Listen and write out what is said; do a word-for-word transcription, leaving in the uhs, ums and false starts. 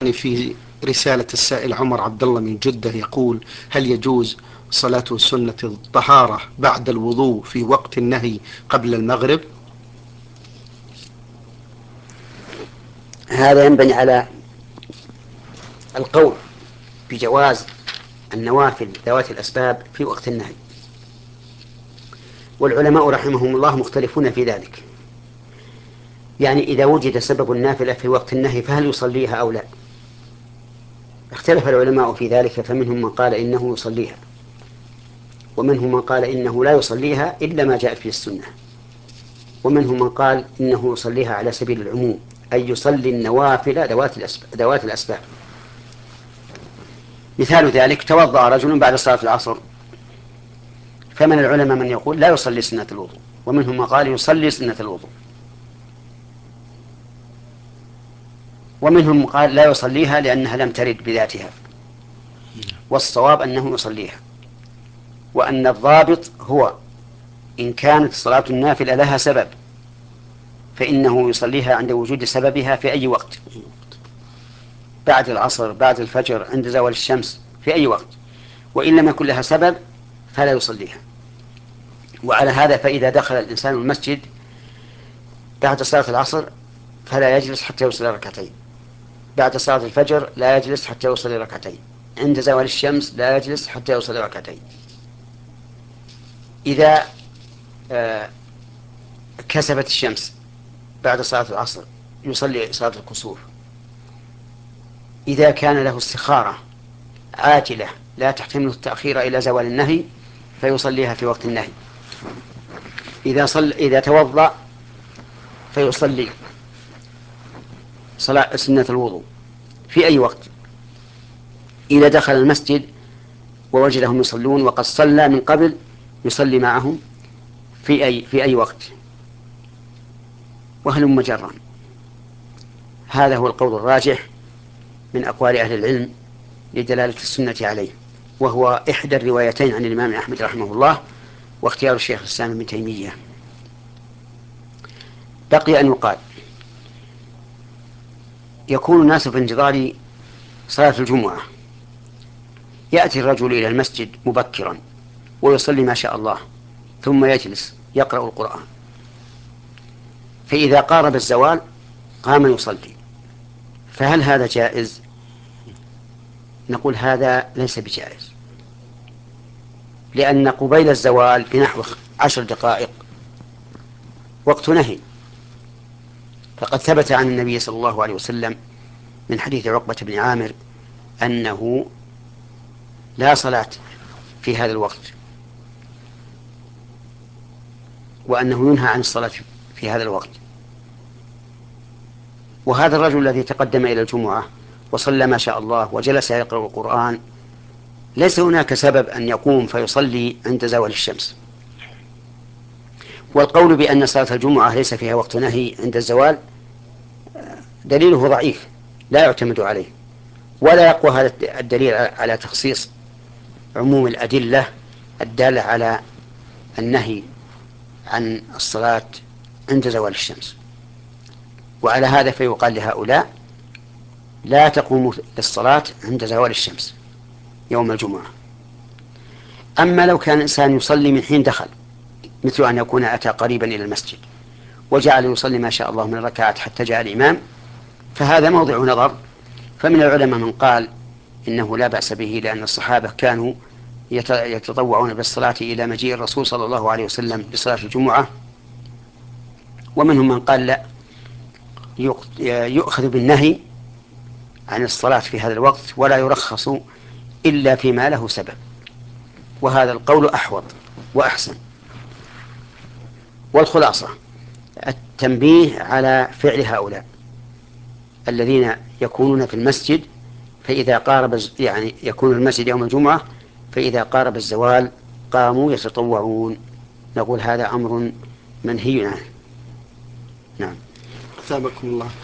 في رسالة السائل عمر عبد الله من جدة يقول: هل يجوز صلاة سنة الطهارة بعد الوضوء في وقت النهي قبل المغرب؟ هذا ينبني على القول بجواز النوافل ذوات الأسباب في وقت النهي، والعلماء رحمهم الله مختلفون في ذلك. يعني إذا وجد سبب النافلة في وقت النهي فهل يصليها أو لا؟ اختلف العلماء في ذلك، فمنهم من قال إنه يصليها، ومنهم من قال إنه لا يصليها إلا ما جاء في السنة، ومنهم من قال إنه يصليها على سبيل العموم، أي يصلي النوافل ذوات الأسباب, ذوات الأسباب. مثال ذلك: توضأ رجل بعد صلاة العصر، فمن العلماء من يقول لا يصلي سنة الوضوء، ومنهم من قال يصلي سنة الوضوء، ومنهم من قال لا يصليها لأنها لم ترد بذاتها، والصواب أنه يصليها، وأن الضابط هو إن كانت صلاة النافلة لها سبب فإنه يصليها عند وجود سببها في أي وقت، بعد العصر، بعد الفجر، عند زوال الشمس، في أي وقت. وإن لم يكن لها سبب فلا يصليها. وعلى هذا فإذا دخل الإنسان المسجد بعد صلاة العصر فلا يجلس حتى يصلي ركعتين، بعد صلاة الفجر لا يجلس حتى يصلي ركعتين، عند زوال الشمس لا يجلس حتى يصلي ركعتين. إذا آه كسفت الشمس بعد صلاة العصر يصلي صلاة الكسوف. إذا كان له استخارة عاجلة لا تحتمل التأخير إلى زوال النهي فيصليها في وقت النهي. إذا, صل... إذا توضأ فيصلي صلاة سنة الوضوء في أي وقت. إذا دخل المسجد ووجدهم يصلون وقد صلى من قبل يصلي معهم في أي, في أي وقت، وهلم مجرا. هذا هو القول الراجح من أقوال أهل العلم لدلالة السنة عليه، وهو إحدى الروايتين عن الإمام أحمد رحمه الله، واختيار الشيخ الإسلام ابن تيمية. بقي أن يقال: يكون الناس في انتظار صلاة الجمعة، يأتي الرجل إلى المسجد مبكرا ويصلي ما شاء الله، ثم يجلس يقرأ القرآن، فإذا قارب الزوال قام يصلي، فهل هذا جائز؟ نقول هذا ليس بجائز، لأن قبيل الزوال بنحو عشر دقائق وقت نهي، فقد ثبت عن النبي صلى الله عليه وسلم من حديث عقبة بن عامر أنه لا صلاة في هذا الوقت، وأنه ينهى عن الصلاة في هذا الوقت. وهذا الرجل الذي تقدم إلى الجمعة وصلى ما شاء الله وجلس يقرأ القرآن ليس هناك سبب أن يقوم فيصلي عند زوال الشمس. والقول بأن صلاة الجمعة ليس فيها وقت نهي عند الزوال دليله ضعيف لا يعتمد عليه، ولا يقوى هذا الدليل على تخصيص عموم الأدلة الدالة على النهي عن الصلاة عند زوال الشمس. وعلى هذا فيقال لهؤلاء: لا تقوموا للصلاة عند زوال الشمس يوم الجمعة. أما لو كان الإنسان يصلي من حين دخل، مثل أن يكون أتى قريبا إلى المسجد وجعل يصلي ما شاء الله من الركعات حتى جاء الإمام، فهذا موضع نظر. فمن العلماء من قال إنه لا بأس به، لأن الصحابة كانوا يتطوعون بالصلاة إلى مجيء الرسول صلى الله عليه وسلم بصلاة الجمعة. ومنهم من قال لا، يؤخذ بالنهي عن الصلاة في هذا الوقت ولا يرخص إلا فيما له سبب، وهذا القول أحوط وأحسن. والخلاصة التنبيه على فعل هؤلاء الذين يكونون في المسجد، فإذا قارب يعني يكون في المسجد يوم الجمعة فإذا قارب الزوال قاموا يتطوعون، نقول هذا أمر منهي عنه. نعم. أثابكم الله.